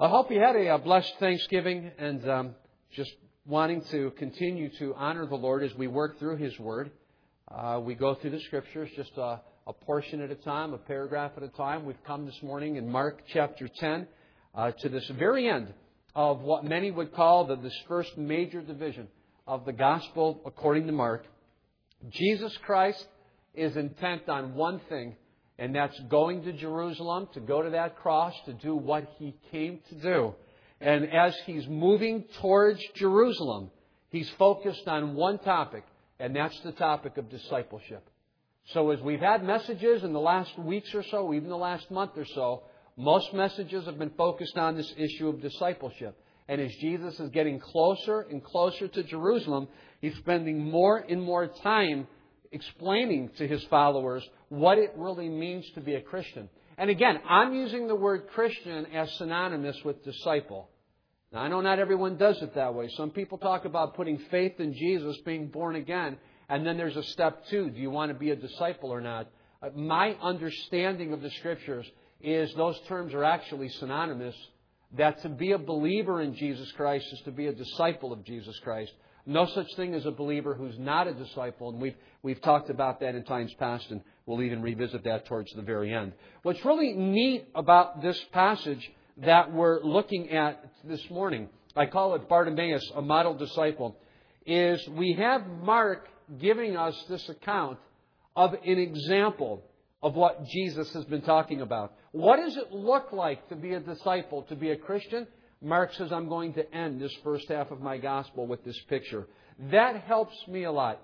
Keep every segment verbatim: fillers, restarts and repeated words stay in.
I hope you had a, a blessed Thanksgiving and um, just wanting to continue to honor the Lord as we work through His Word. Uh, we go through the Scriptures just a, a portion at a time, a paragraph at a time. We've come this morning in Mark chapter ten uh, to this very end of what many would call the, this first major division of the Gospel according to Mark. Jesus Christ is intent on one thing, and that's going to Jerusalem, to go to that cross, to do what He came to do. And as He's moving towards Jerusalem, He's focused on one topic, and that's the topic of discipleship. So as we've had messages in the last weeks or so, even the last month or so, most messages have been focused on this issue of discipleship. And as Jesus is getting closer and closer to Jerusalem, He's spending more and more time explaining to His followers what it really means to be a Christian. And again, I'm using the word Christian as synonymous with disciple. Now, I know not everyone does it that way. Some people talk about putting faith in Jesus, being born again, and then there's a step two. Do you want to be a disciple or not? My understanding of the Scriptures is those terms are actually synonymous. That to be a believer in Jesus Christ is to be a disciple of Jesus Christ. No such thing as a believer who's not a disciple, and we've we've talked about that in times past, and we'll even revisit that towards the very end. What's really neat about this passage that we're looking at this morning, I call it Bartimaeus, a model disciple, is we have Mark giving us this account of an example of what Jesus has been talking about. What does it look like to be a disciple, to be a Christian? Mark says, I'm going to end this first half of my gospel with this picture. That helps me a lot.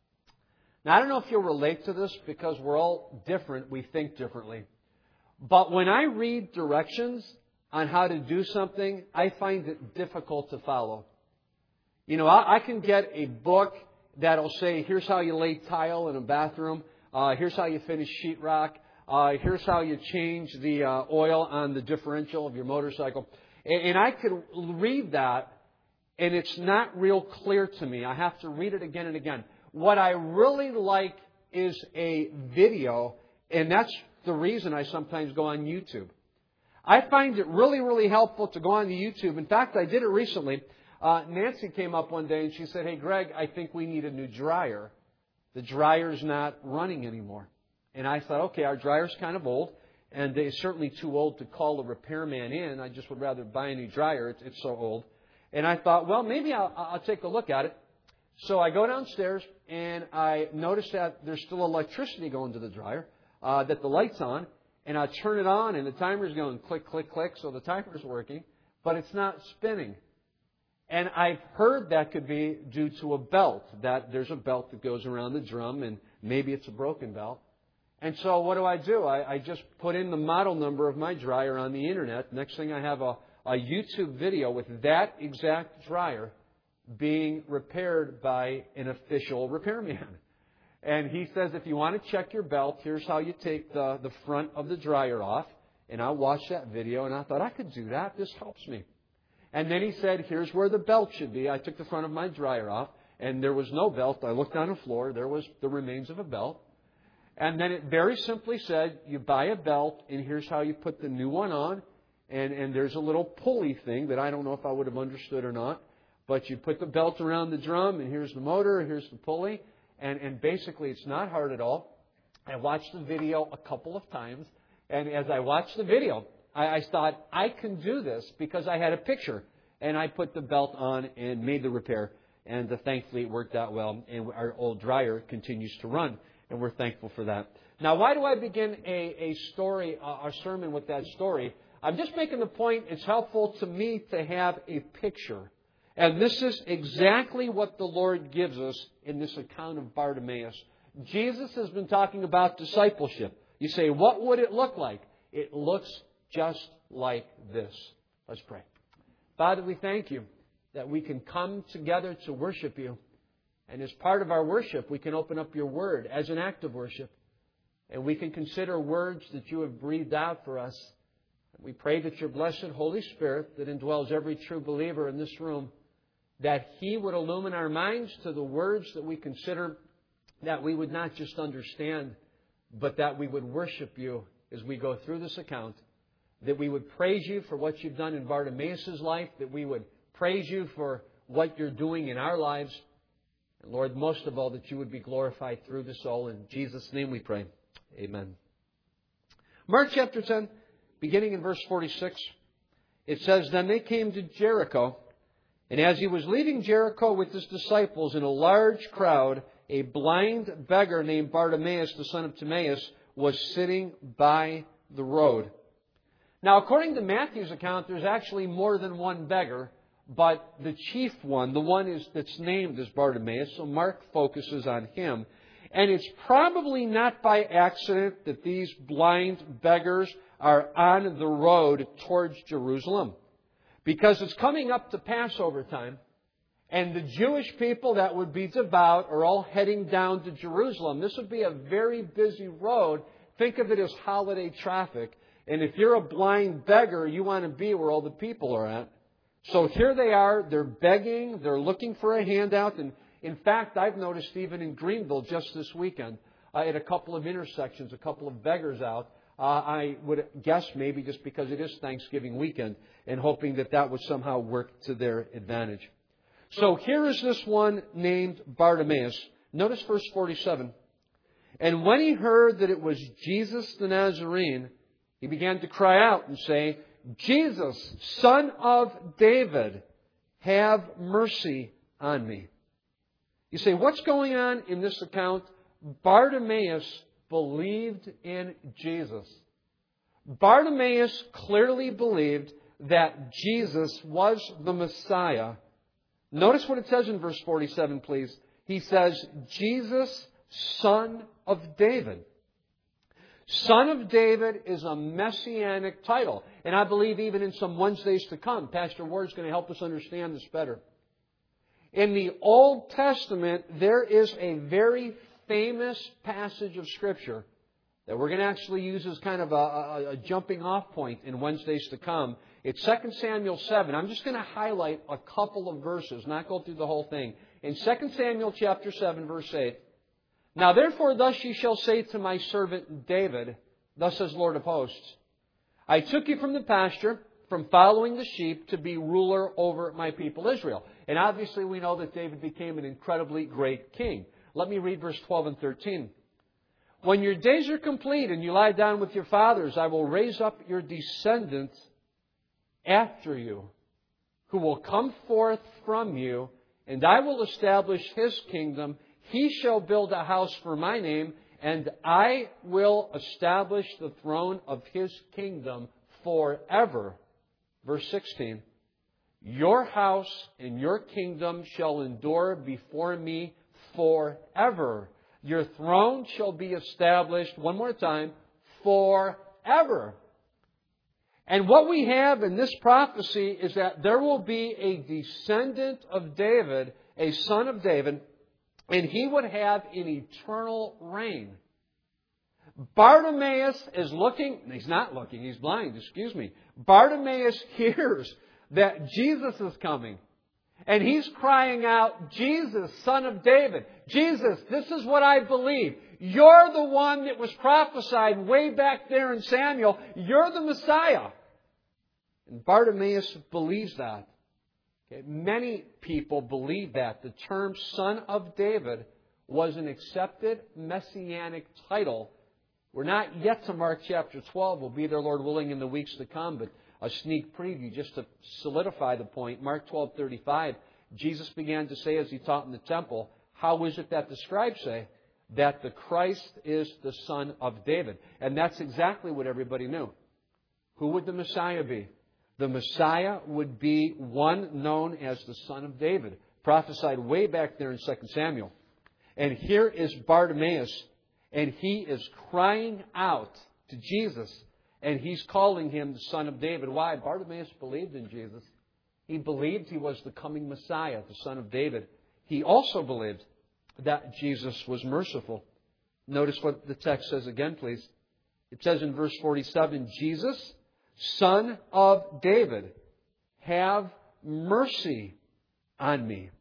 Now, I don't know if you'll relate to this because we're all different. We think differently. But when I read directions on how to do something, I find it difficult to follow. You know, I, I can get a book that'll say, here's how you lay tile in a bathroom. Uh, here's how you finish sheetrock. Uh, here's how you change the uh, oil on the differential of your motorcycle. And, and I could read that, and it's not real clear to me. I have to read it again and again. What I really like is a video, and that's the reason I sometimes go on YouTube. I find it really, really helpful to go on to YouTube. In fact, I did it recently. Uh, Nancy came up one day and she said, hey, Greg, I think we need a new dryer. The dryer's not running anymore. And I thought, okay, our dryer's kind of old, and it's certainly too old to call a repairman in. I just would rather buy a new dryer. It's, it's so old. And I thought, well, maybe I'll, I'll take a look at it. So I go downstairs, and I notice that there's still electricity going to the dryer, uh, that the light's on, and I turn it on, and the timer's going click, click, click, so the timer's working, but it's not spinning. And I've heard that could be due to a belt, that there's a belt that goes around the drum, and maybe it's a broken belt. And so what do I do? I, I just put in the model number of my dryer on the Internet. Next thing I have a, a YouTube video with that exact dryer being repaired by an official repairman. And he says, if you want to check your belt, here's how you take the, the front of the dryer off. And I watched that video, and I thought, I could do that. This helps me. And then he said, here's where the belt should be. I took the front of my dryer off, and there was no belt. I looked on the floor. There was the remains of a belt. And then it very simply said, you buy a belt, and here's how you put the new one on. And, and there's a little pulley thing that I don't know if I would have understood or not. But you put the belt around the drum, and here's the motor, here's the pulley. And, and basically, it's not hard at all. I watched the video a couple of times. And as I watched the video, I, I thought, I can do this because I had a picture. And I put the belt on and made the repair. And uh, thankfully, it worked out well. And our old dryer continues to run. And we're thankful for that. Now, why do I begin a, a story, a sermon with that story? I'm just making the point it's helpful to me to have a picture. And this is exactly what the Lord gives us in this account of Bartimaeus. Jesus has been talking about discipleship. You say, what would it look like? It looks just like this. Let's pray. Father, we thank You that we can come together to worship You. And as part of our worship, we can open up Your Word as an act of worship. And we can consider words that You have breathed out for us. We pray that Your blessed Holy Spirit that indwells every true believer in this room, that He would illumine our minds to the words that we consider, that we would not just understand, but that we would worship You as we go through this account. that we would praise You for what You've done in Bartimaeus' life, that we would praise You for what You're doing in our lives. And Lord, most of all, that You would be glorified through this all. In Jesus' name we pray. Amen. Mark chapter ten, beginning in verse forty-six, it says, Then they came to Jericho, and as He was leaving Jericho with His disciples in a large crowd, a blind beggar named Bartimaeus, the son of Timaeus, was sitting by the road. Now, according to Matthew's account, there's actually more than one beggar, but the chief one, the one is, that's named as Bartimaeus, so Mark focuses on him. And it's probably not by accident that these blind beggars are on the road towards Jerusalem, because it's coming up to Passover time, and the Jewish people that would be devout are all heading down to Jerusalem. This would be a very busy road. Think of it as holiday traffic. And if you're a blind beggar, you want to be where all the people are at. So here they are. They're begging. They're looking for a handout. And in fact, I've noticed even in Greenville just this weekend, uh, at a couple of intersections, a couple of beggars out. Uh, I would guess maybe just because it is Thanksgiving weekend, and hoping that that would somehow work to their advantage. So here is this one named Bartimaeus. Notice verse forty-seven. And when he heard that it was Jesus the Nazarene, he began to cry out and say, Jesus, Son of David, have mercy on me. You say, what's going on in this account? Bartimaeus believed in Jesus. Bartimaeus clearly believed that Jesus was the Messiah. Notice what it says in verse forty-seven, please. He says, Jesus, Son of David. Son of David is a messianic title. And I believe even in some Wednesdays to come, Pastor Ward's going to help us understand this better. In the Old Testament, there is a very famous passage of Scripture that we're going to actually use as kind of a, a, a jumping off point in Wednesdays to come. It's Second Samuel seven. I'm just going to highlight a couple of verses, not go through the whole thing. In Second Samuel chapter seven, verse eight, Now therefore thus ye shall say to my servant David, Thus says Lord of hosts, I took you from the pasture, from following the sheep, to be ruler over my people Israel. And obviously we know that David became an incredibly great king. Let me read verse twelve and thirteen. When your days are complete and you lie down with your fathers, I will raise up your descendant after you, who will come forth from you, and I will establish his kingdom. He shall build a house for my name, and I will establish the throne of his kingdom forever. Verse sixteen. Your house and your kingdom shall endure before me forever. Your throne shall be established, one more time, forever. And what we have in this prophecy is that there will be a descendant of David, a son of David, and he would have an eternal reign. Bartimaeus is looking, he's not looking, he's blind, excuse me. Bartimaeus hears that Jesus is coming. And he's crying out, Jesus, Son of David. Jesus, this is what I believe. You're the one that was prophesied way back there in Samuel. You're the Messiah. And Bartimaeus believes that. Okay, many people believe that. The term Son of David was an accepted messianic title. We're not yet to Mark chapter twelve. We'll be there, Lord willing, in the weeks to come. But a sneak preview just to solidify the point. Mark twelve thirty-five, Jesus began to say as He taught in the temple, how is it that the scribes say? That the Christ is the Son of David. And that's exactly what everybody knew. Who would the Messiah be? The Messiah would be one known as the Son of David, prophesied way back there in Second Samuel. And here is Bartimaeus, and he is crying out to Jesus. And he's calling him the Son of David. Why? Bartimaeus believed in Jesus. He believed he was the coming Messiah, the Son of David. He also believed that Jesus was merciful. Notice what the text says again, please. It says in verse forty-seven, Jesus, Son of David, have mercy on me.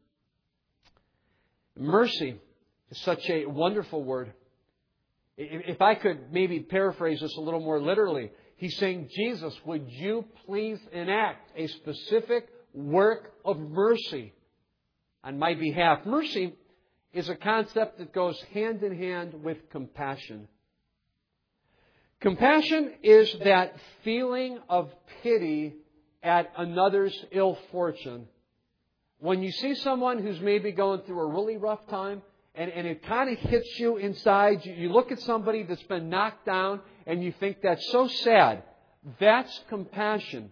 Mercy is such a wonderful word. If I could maybe paraphrase this a little more literally, He's saying, Jesus, would you please enact a specific work of mercy on my behalf? Mercy is a concept that goes hand in hand with compassion. Compassion is that feeling of pity at another's ill fortune. When you see someone who's maybe going through a really rough time, and, and it kind of hits you inside, you, you look at somebody that's been knocked down, and you think that's so sad. That's compassion.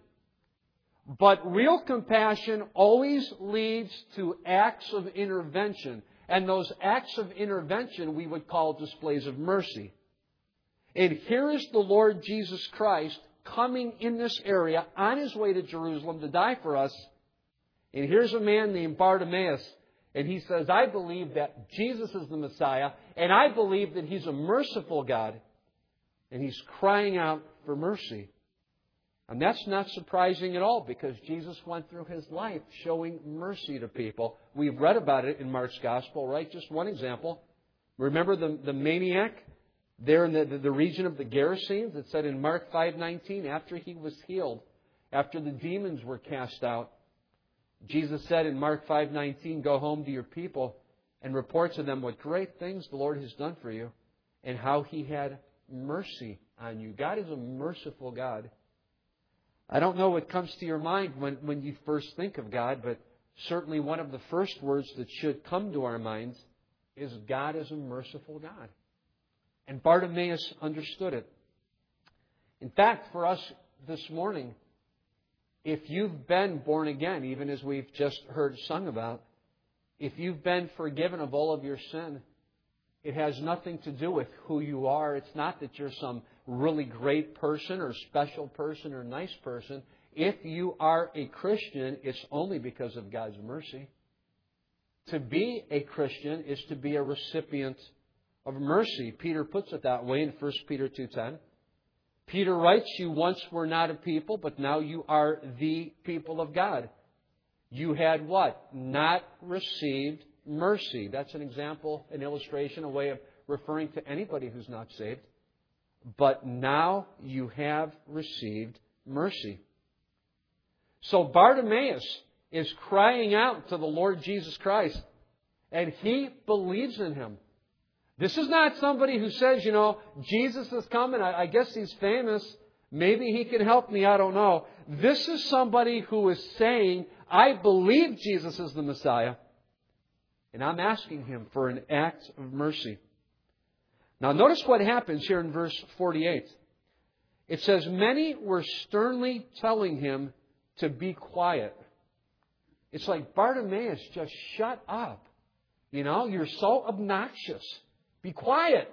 But real compassion always leads to acts of intervention. And those acts of intervention we would call displays of mercy. And here is the Lord Jesus Christ coming in this area on His way to Jerusalem to die for us. And here's a man named Bartimaeus. And he says, I believe that Jesus is the Messiah. And I believe that He's a merciful God. And he's crying out for mercy. And that's not surprising at all, because Jesus went through His life showing mercy to people. We've read about it in Mark's Gospel, right? Just one example. Remember the, the maniac there in the, the, the region of the Gerasenes? It said in Mark five nineteen, after he was healed, after the demons were cast out, Jesus said in Mark five nineteen, go home to your people and report to them what great things the Lord has done for you and how He had mercy on you. God is a merciful God. I don't know what comes to your mind when, when you first think of God, but certainly one of the first words that should come to our minds is God is a merciful God. And Bartimaeus understood it. In fact, for us this morning, if you've been born again, even as we've just heard sung about, if you've been forgiven of all of your sin, it has nothing to do with who you are. It's not that you're some really great person or special person or nice person. If you are a Christian, it's only because of God's mercy. To be a Christian is to be a recipient of mercy. Peter puts it that way in First Peter two ten. Peter writes, you once were not a people, but now you are the people of God. You had what? Not received mercy. That's an example, an illustration, a way of referring to anybody who's not saved. But now you have received mercy. So Bartimaeus is crying out to the Lord Jesus Christ, and he believes in Him. This is not somebody who says, you know, Jesus is coming. I, I guess He's famous. Maybe He can help me. I don't know. This is somebody who is saying, I believe Jesus is the Messiah. And I'm asking Him for an act of mercy. Now notice what happens here in verse forty-eight. It says, many were sternly telling him to be quiet. It's like, Bartimaeus, just shut up. You know, you're so obnoxious. Be quiet.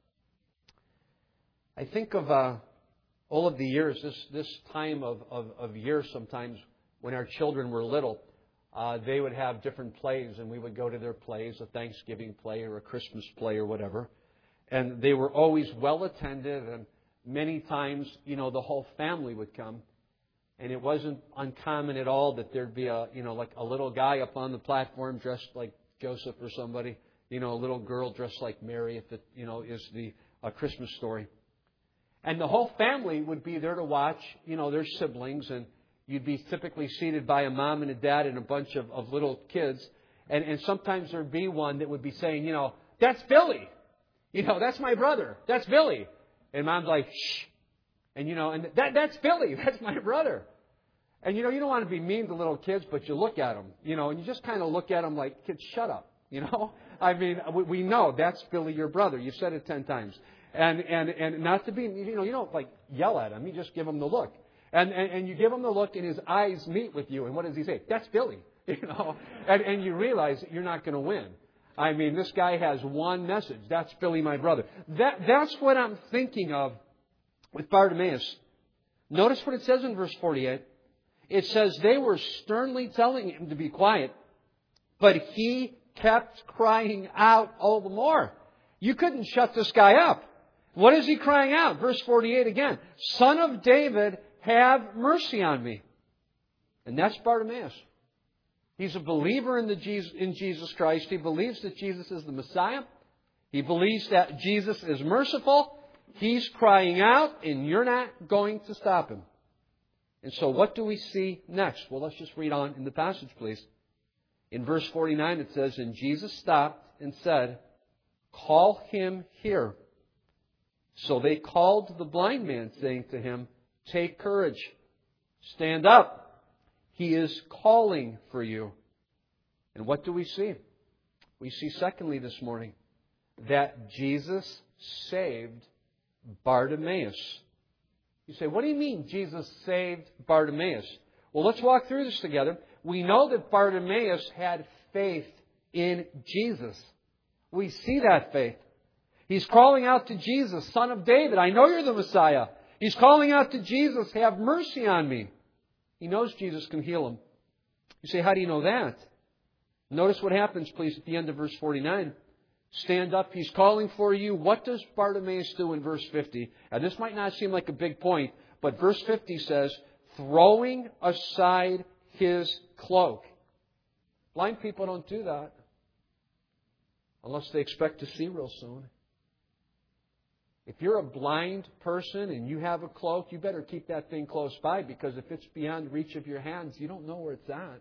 I think of uh, all of the years, this, this time of, of, of year sometimes when our children were little, uh, they would have different plays, and we would go to their plays, a Thanksgiving play or a Christmas play or whatever. And they were always well attended, and many times, you know, the whole family would come. And it wasn't uncommon at all that there'd be a, you know, like a little guy up on the platform dressed like Joseph or somebody, you know, a little girl dressed like Mary, if it, you know, is the uh, Christmas story. And the whole family would be there to watch, you know, their siblings, and you'd be typically seated by a mom and a dad and a bunch of, of little kids. And, and sometimes there'd be one that would be saying, you know, that's Billy. You know, that's my brother. That's Billy. And Mom's like, shh. And, you know, and that that's Billy. That's my brother. And, you know, you don't want to be mean to little kids, but you look at them, you know, and you just kind of look at them like, kids, shut up. You know, I mean, we know that's Billy, your brother. You've said it ten times. And, and, and not to be, you know, you don't like yell at him. You just give him the look. And, and, and you give him the look and his eyes meet with you. And what does he say? That's Billy. You know, and, and you realize that you're not going to win. I mean, this guy has one message. That's Billy, my brother. That, that's what I'm thinking of with Bartimaeus. Notice what it says in verse forty-eight. It says they were sternly telling him to be quiet, but he kept crying out all the more. You couldn't shut this guy up. What is he crying out? Verse forty-eight again. Son of David, have mercy on me. And that's Bartimaeus. He's a believer in, the Jesus, in Jesus Christ. He believes that Jesus is the Messiah. He believes that Jesus is merciful. He's crying out, and you're not going to stop him. And so what do we see next? Well, let's just read on in the passage, please. In verse forty-nine, it says, "And Jesus stopped and said, 'Call him here.' So they called the blind man, saying to him, 'Take courage. Stand up. He is calling for you.'" And what do we see? We see, secondly, this morning, that Jesus saved Bartimaeus. You say, what do you mean Jesus saved Bartimaeus? Well, let's walk through this together. We know that Bartimaeus had faith in Jesus. We see that faith. He's calling out to Jesus, "Son of David, I know you're the Messiah." He's calling out to Jesus, "Have mercy on me." He knows Jesus can heal him. You say, how do you know that? Notice what happens, please, at the end of verse forty-nine. Stand up, he's calling for you. What does Bartimaeus do in verse fifty? Now, this might not seem like a big point, but verse fifty says, throwing aside his cloak. Blind people don't do that unless they expect to see real soon. If you're a blind person and you have a cloak, you better keep that thing close by, because if it's beyond reach of your hands, you don't know where it's at.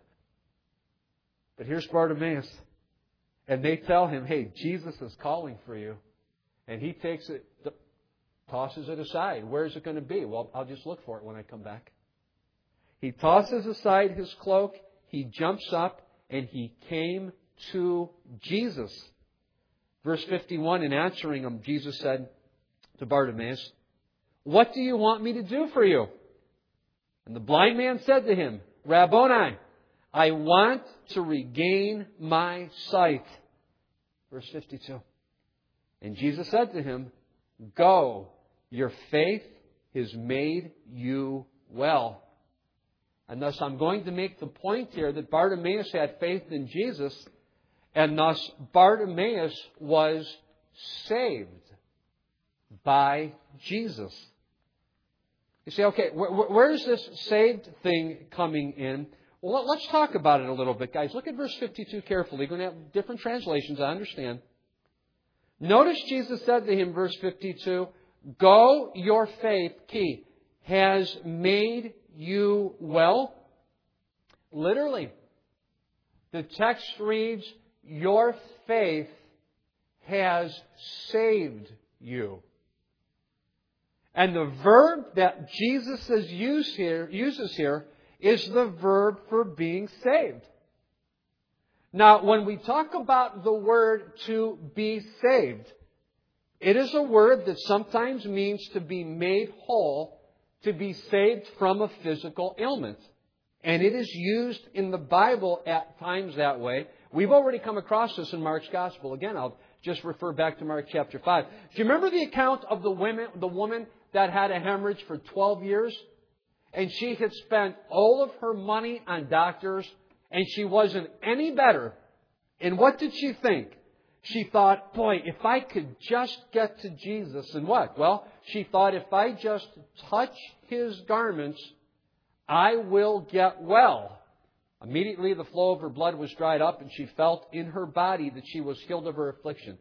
But here's Bartimaeus. And they tell him, "Hey, Jesus is calling for you." And he takes it, tosses it aside. Where's it going to be? Well, I'll just look for it when I come back. He tosses aside his cloak. He jumps up and he came to Jesus. Verse fifty-one, in answering him, Jesus said to Bartimaeus, "What do you want me to do for you?" And the blind man said to him, "Rabboni, I want to regain my sight." Verse fifty-two. And Jesus said to him, "Go, your faith has made you well." And thus I'm going to make the point here that Bartimaeus had faith in Jesus, and thus Bartimaeus was saved by Jesus. You say, okay, wh- where's this saved thing coming in? Well, let's talk about it a little bit, guys. Look at verse fifty-two carefully. You're going to have different translations, I understand. Notice Jesus said to him, verse fifty-two, "Go, your faith," key, "has made you well." Literally, the text reads, "Your faith has saved you." And the verb that Jesus has used here, uses here is the verb for being saved. Now, when we talk about the word to be saved, it is a word that sometimes means to be made whole, to be saved from a physical ailment. And it is used in the Bible at times that way. We've already come across this in Mark's Gospel. Again, I'll just refer back to Mark chapter five. Do you remember the account of the women, the woman that had a hemorrhage for twelve years? And she had spent all of her money on doctors, and she wasn't any better. And what did she think? She thought, boy, if I could just get to Jesus. And what? Well, she thought, if I just touch His garments, I will get well. Immediately the flow of her blood was dried up, and she felt in her body that she was healed of her affliction.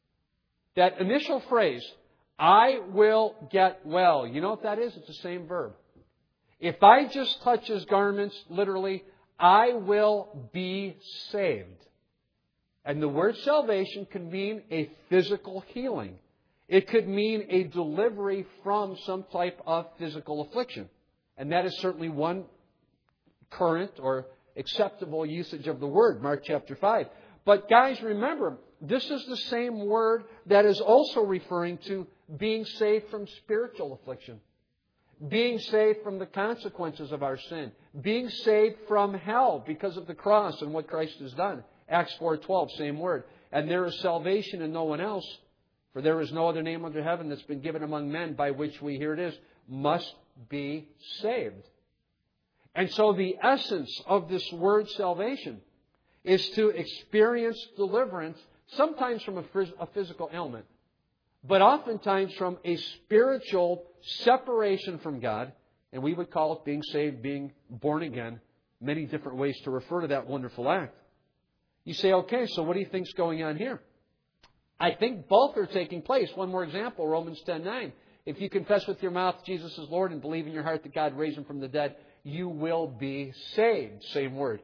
That initial phrase, "I will get well," you know what that is? It's the same verb. If I just touch His garments, literally, I will be saved. And the word salvation could mean a physical healing. It could mean a delivery from some type of physical affliction. And that is certainly one current or acceptable usage of the word, Mark chapter five. But guys, remember, this is the same word that is also referring to being saved from spiritual affliction. Being saved from the consequences of our sin. Being saved from hell because of the cross and what Christ has done. Acts four twelve, same word. "And there is salvation in no one else, for there is no other name under heaven that's been given among men by which we," here it is, "must be saved." And so the essence of this word salvation is to experience deliverance, sometimes from a physical ailment, but oftentimes from a spiritual separation from God. And we would call it being saved, being born again, many different ways to refer to that wonderful act. You say, okay, so what do you think's going on here? I think both are taking place. One more example, Romans ten nine. If you confess with your mouth Jesus is Lord and believe in your heart that God raised Him from the dead, you will be saved. Same word.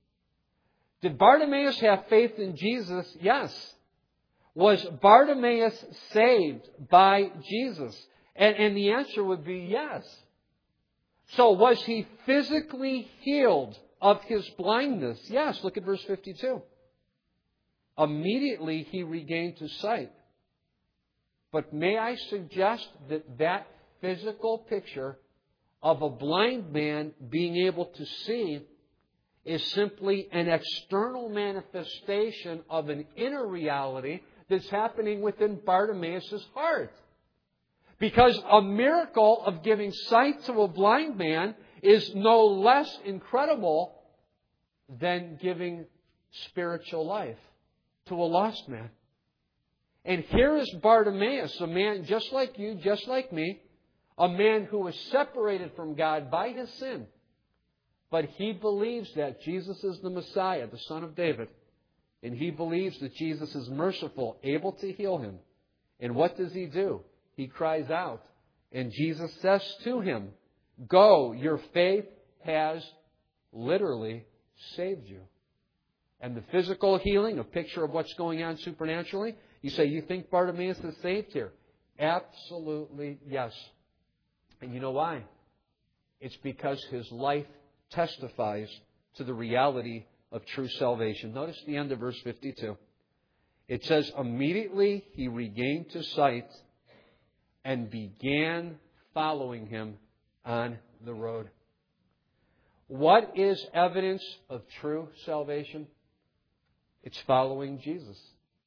Did Bartimaeus have faith in Jesus? Yes. Was Bartimaeus saved by Jesus? And, and the answer would be yes. So was he physically healed of his blindness? Yes. Look at verse fifty-two. Immediately he regained his sight. But may I suggest that that physical picture of a blind man being able to see is simply an external manifestation of an inner reality that's happening within Bartimaeus' heart. Because a miracle of giving sight to a blind man is no less incredible than giving spiritual life to a lost man. And here is Bartimaeus, a man just like you, just like me, a man who was separated from God by his sin. But he believes that Jesus is the Messiah, the Son of David. And he believes that Jesus is merciful, able to heal him. And what does he do? He cries out. And Jesus says to him, "Go, your faith has literally saved you." And the physical healing, a picture of what's going on supernaturally. You say, you think Bartimaeus is saved here? Absolutely yes. And you know why? It's because his life testifies to the reality of true salvation. Notice the end of verse fifty-two. It says, immediately he regained his sight and began following him on the road. What is evidence of true salvation? It's following Jesus.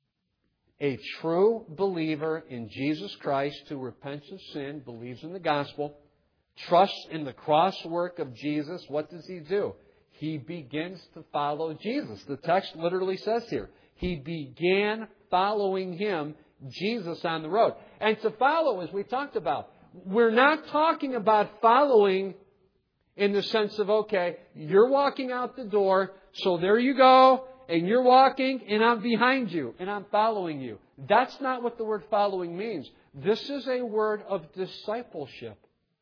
A true believer in Jesus Christ who repents of sin, believes in the gospel, trusts in the cross work of Jesus, what does he do? He begins to follow Jesus. The text literally says here, he began following him, Jesus, on the road. And to follow, as we talked about, we're not talking about following in the sense of, okay, you're walking out the door, so there you go, and you're walking, and I'm behind you, and I'm following you. That's not what the word following means. This is a word of discipleship.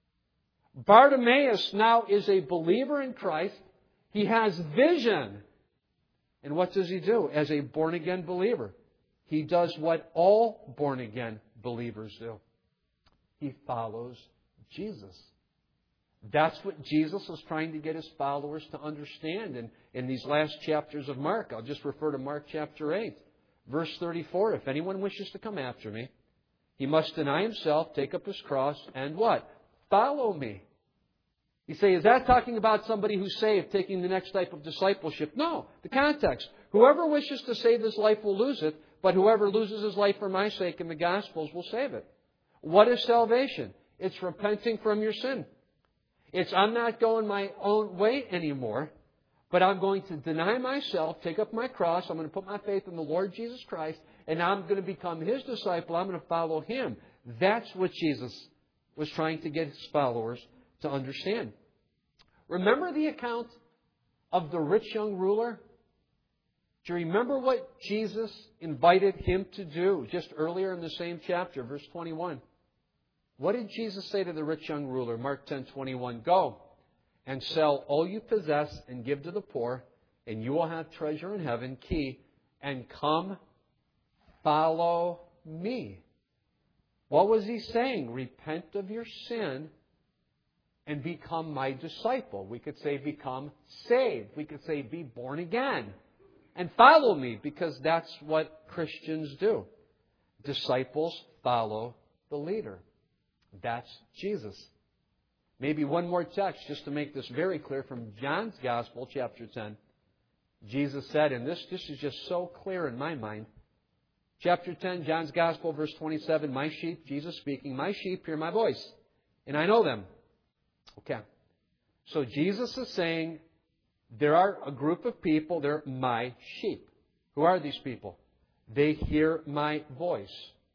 Bartimaeus now is a believer in Christ. He has vision. And what does he do as a born-again believer? He does what all born-again believers do. He follows Jesus. That's what Jesus is trying to get his followers to understand in, in these last chapters of Mark. I'll just refer to Mark chapter eight, verse thirty-four. If anyone wishes to come after me, he must deny himself, take up his cross, and what? Follow me. You say, is that talking about somebody who's saved, taking the next type of discipleship? No. The context. Whoever wishes to save his life will lose it, but whoever loses his life for my sake in the Gospels will save it. What is salvation? It's repenting from your sin. It's I'm not going my own way anymore, but I'm going to deny myself, take up my cross, I'm going to put my faith in the Lord Jesus Christ, and I'm going to become His disciple. I'm going to follow Him. That's what Jesus was trying to get His followers to understand. Remember the account of the rich young ruler? Do you remember what Jesus invited him to do just earlier in the same chapter, verse twenty-one? What did Jesus say to the rich young ruler? Mark ten twenty-one. Go and sell all you possess and give to the poor, and you will have treasure in heaven. Key. And come, follow me. What was he saying? Repent of your sin and become my disciple. We could say become saved. We could say be born again. And follow me, because that's what Christians do. Disciples follow the leader. That's Jesus. Maybe one more text just to make this very clear from John's Gospel, chapter ten. Jesus said, and this, this is just so clear in my mind. Chapter ten, John's Gospel, verse twenty-seven. My sheep, Jesus speaking, my sheep hear my voice, and I know them. Okay. So Jesus is saying, there are a group of people, they're my sheep. Who are these people? They hear my voice.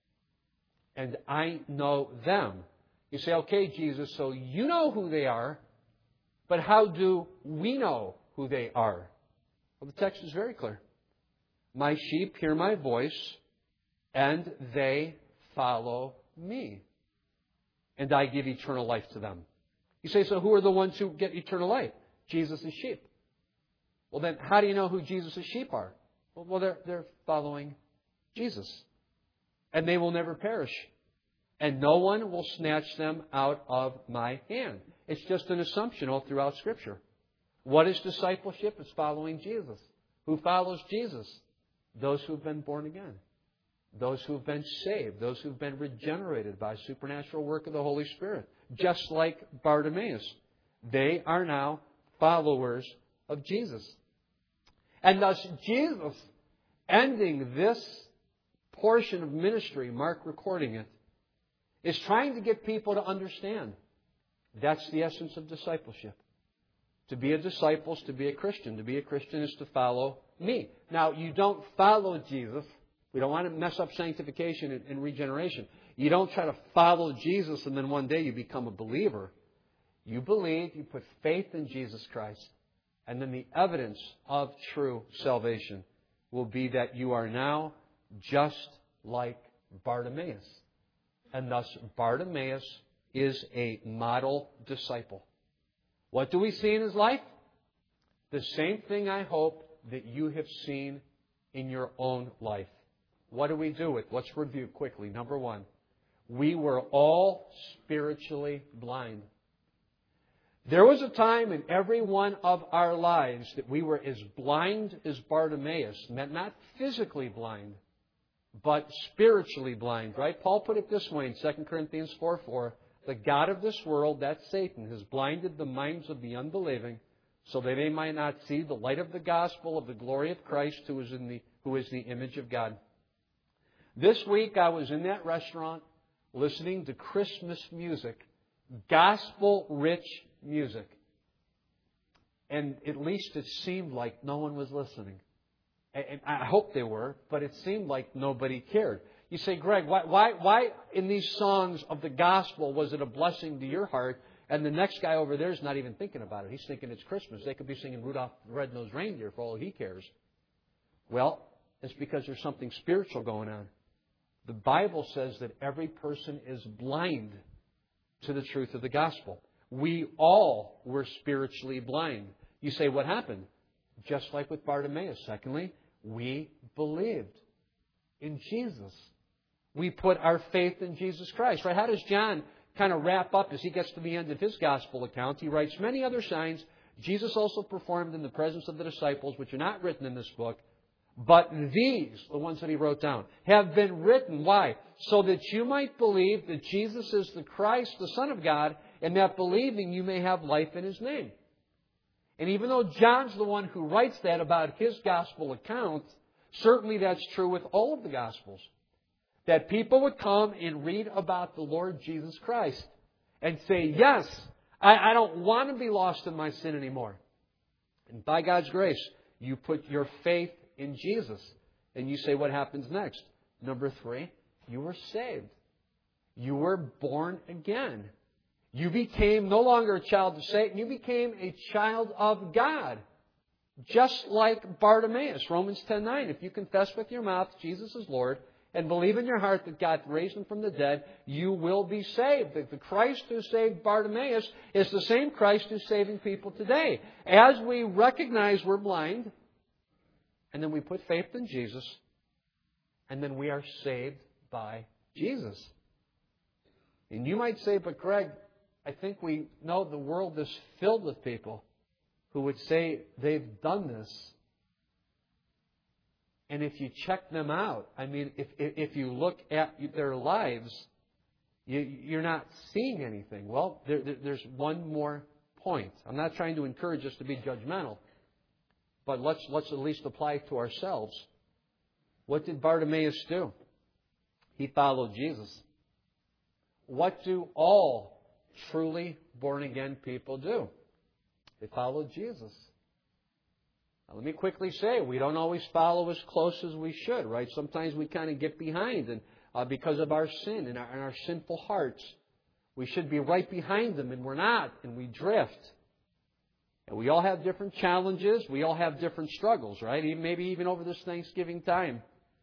And I know them. You say, okay, Jesus, so you know who they are, but how do we know who they are? Well, the text is very clear. My sheep hear my voice, and they follow me. and I give eternal life to them. You say, so who are the ones who get eternal life? Jesus' sheep. Well, then how do you know who Jesus' sheep are? Well, they're, they're following Jesus. And they will never perish. And no one will snatch them out of my hand. It's just an assumption all throughout Scripture. What is discipleship? It's following Jesus. Who follows Jesus? Those who've been born again. Those who've been saved. Those who've been regenerated by supernatural work of the Holy Spirit. Just like Bartimaeus. They are now followers of Jesus. And thus Jesus, ending this portion of ministry, Mark recording it, is trying to get people to understand. That's the essence of discipleship. To be a disciple is to be a Christian. To be a Christian is to follow me. Now, you don't follow Jesus. We don't want to mess up sanctification and, and regeneration. You don't try to follow Jesus and then one day you become a believer. You believe, you put faith in Jesus Christ, and then the evidence of true salvation will be that you are now just like Bartimaeus. And thus, Bartimaeus is a model disciple. What do we see in his life? The same thing I hope that you have seen in your own life. What do we do with? Let's review quickly. Number one, we were all spiritually blind. There was a time in every one of our lives that we were as blind as Bartimaeus. Not physically blind, but spiritually blind, right? Paul put it this way in Second Corinthians four four. The God of this world, that's Satan, has blinded the minds of the unbelieving so that they might not see the light of the gospel of the glory of Christ, who is in the, who is the image of God. This week I was in that restaurant listening to Christmas music, gospel-rich music. And at least it seemed like no one was listening. And I hope they were, but it seemed like nobody cared. You say, Greg, why, why, why in these songs of the gospel was it a blessing to your heart, and the next guy over there is not even thinking about it? He's thinking it's Christmas. They could be singing Rudolph the Red-Nosed Reindeer for all he cares. Well, it's because there's something spiritual going on. The Bible says that every person is blind to the truth of the gospel. We all were spiritually blind. You say, what happened? Just like with Bartimaeus. Secondly, we believed in Jesus. We put our faith in Jesus Christ. Right? How does John kind of wrap up as he gets to the end of his gospel account? He writes, many other signs Jesus also performed in the presence of the disciples, which are not written in this book. But these, the ones that he wrote down, have been written. Why? So that you might believe that Jesus is the Christ, the Son of God, and that believing you may have life in His name. And even though John's the one who writes that about his gospel account, certainly that's true with all of the Gospels. That people would come and read about the Lord Jesus Christ and say, yes, I, I don't want to be lost in my sin anymore. And by God's grace, you put your faith in Jesus. And you say, what happens next? Number three, you were saved. You were born again. You became no longer a child of Satan. You became a child of God. Just like Bartimaeus. Romans ten nine. If you confess with your mouth Jesus is Lord and believe in your heart that God raised Him from the dead, you will be saved. The Christ who saved Bartimaeus is the same Christ who's saving people today. As we recognize we're blind, and then we put faith in Jesus, and then we are saved by Jesus. And you might say, but Greg, I think we know the world is filled with people who would say they've done this. And if you check them out, I mean, if if you look at their lives, you, you're not seeing anything. Well, there, there, there's one more point. I'm not trying to encourage us to be judgmental, but let's let's at least apply it to ourselves. What did Bartimaeus do? He followed Jesus. What do all truly born-again people do? They follow Jesus. Now, let me quickly say, we don't always follow as close as we should, right? Sometimes we kind of get behind and uh, because of our sin and our, and our sinful hearts. We should be right behind them, and we're not, and we drift. And we all have different challenges. We all have different struggles, right? Even, maybe even over this Thanksgiving time.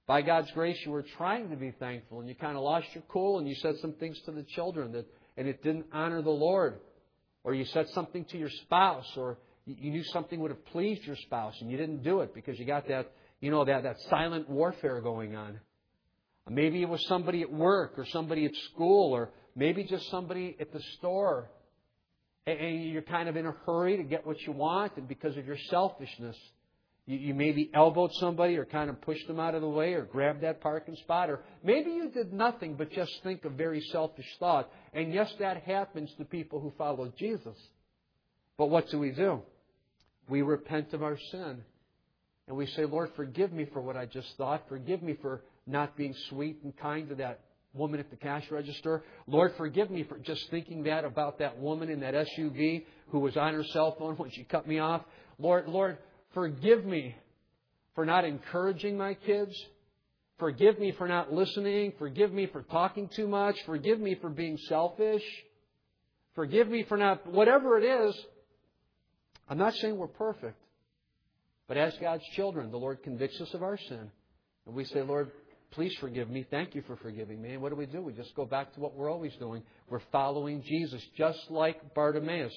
By God's grace, you were trying to be thankful, and you kind of lost your cool, and you said some things to the children, that, and it didn't honor the Lord. Or you said something to your spouse, or you knew something would have pleased your spouse, and you didn't do it because you got that, you know, that, that silent warfare going on. Maybe it was somebody at work, or somebody at school, or maybe just somebody at the store. And you're kind of in a hurry to get what you want, and because of your selfishness, you, you maybe elbowed somebody or kind of pushed them out of the way or grabbed that parking spot. Or maybe you did nothing but just think a very selfish thought. And yes, that happens to people who follow Jesus. But what do we do? We repent of our sin. And we say, Lord, forgive me for what I just thought. Forgive me for not being sweet and kind to that woman at the cash register. Lord, forgive me for just thinking that about that woman in that S U V who was on her cell phone when she cut me off. Lord, Lord, forgive me for not encouraging my kids. Forgive me for not listening. Forgive me for talking too much. Forgive me for being selfish. Forgive me for not, whatever it is. I'm not saying we're perfect. But as God's children, the Lord convicts us of our sin. And we say, Lord, please forgive me. Thank you for forgiving me. And what do we do? We just go back to what we're always doing. We're following Jesus, just like Bartimaeus.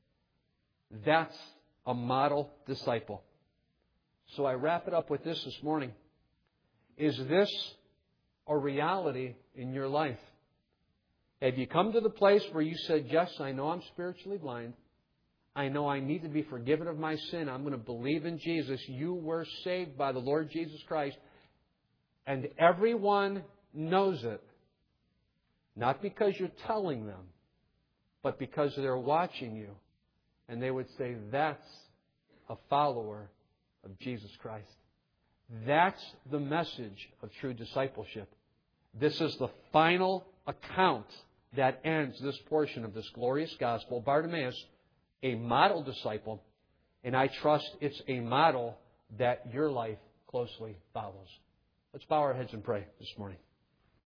That's a model disciple. So I wrap it up with this this morning. Is this a reality in your life? Have you come to the place where you said, yes, I know I'm spiritually blind. I know I need to be forgiven of my sin. I'm going to believe in Jesus. You were saved by the Lord Jesus Christ. And everyone knows it. Not because you're telling them, but because they're watching you. And they would say, that's a follower of Jesus Christ. That's the message of true discipleship. This is the final account that ends this portion of this glorious gospel. Bartimaeus, a model disciple, and I trust it's a model that your life closely follows. Let's bow our heads and pray this morning.